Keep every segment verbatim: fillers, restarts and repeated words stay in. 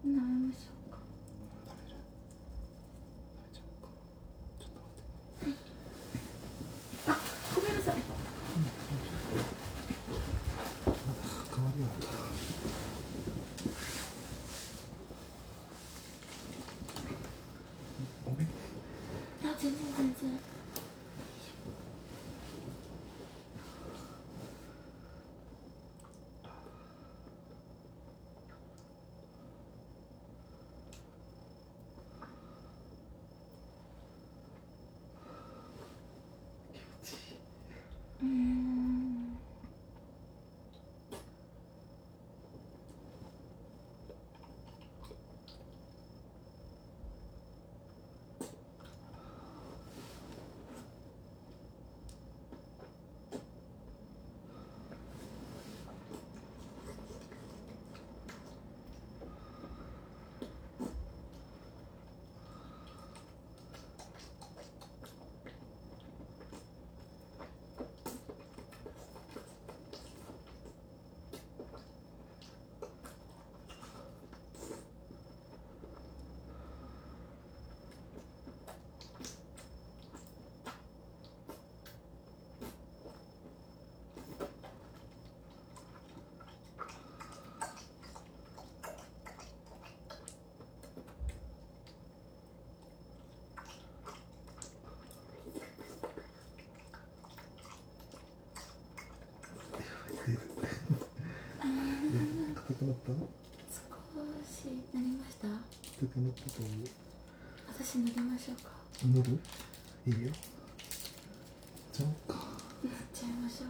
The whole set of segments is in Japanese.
舐めましょうか。 舐める。舐めちゃおうか。ちょっと待って。 あ、ごめんなさい。 まだ関わりはあるか。ごめん。 あ、全然全然。うーん。 硬くなった？ 少しなりました。 硬くなったと思う。 私塗りましょうか。 塗る？いいよ。じゃあか。 塗っちゃいましょう。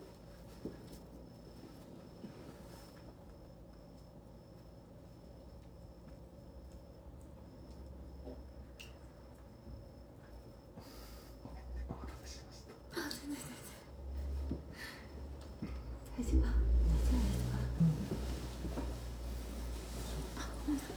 お待たせしました。 あ、全然全然。大丈夫？大丈夫ですか？ うん。 あ、ごめんなさい。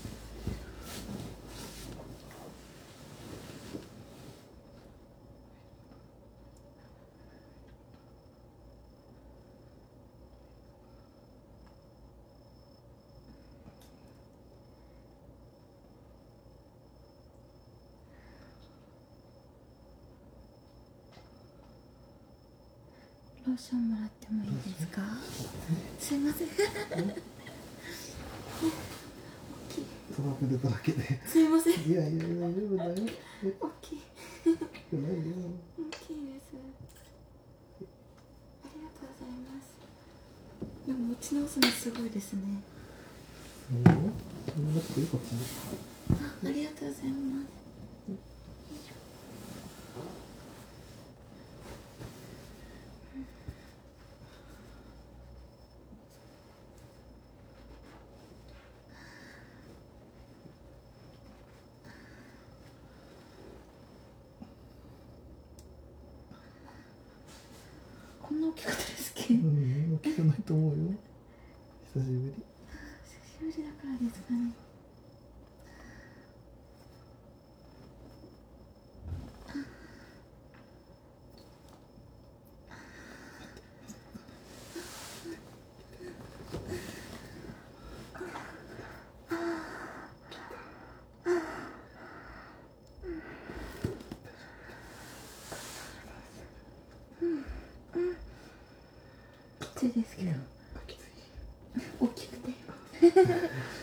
ローションもらってもいいですか？すいません。大きい。 育てれただけで。 すいません。 いやいや大丈夫だよ。 大きい。 大きくないよ。 大きいです。ありがとうございます。でも持ち直すのすごいですね。 そう？そんなことよかったね。 あ、ありがとうございます。こんな大きかったですっけ？ うん、大きくないと思うよ。久しぶり。 久しぶりだからですかね。きついですけど。 きつい。 大きくて。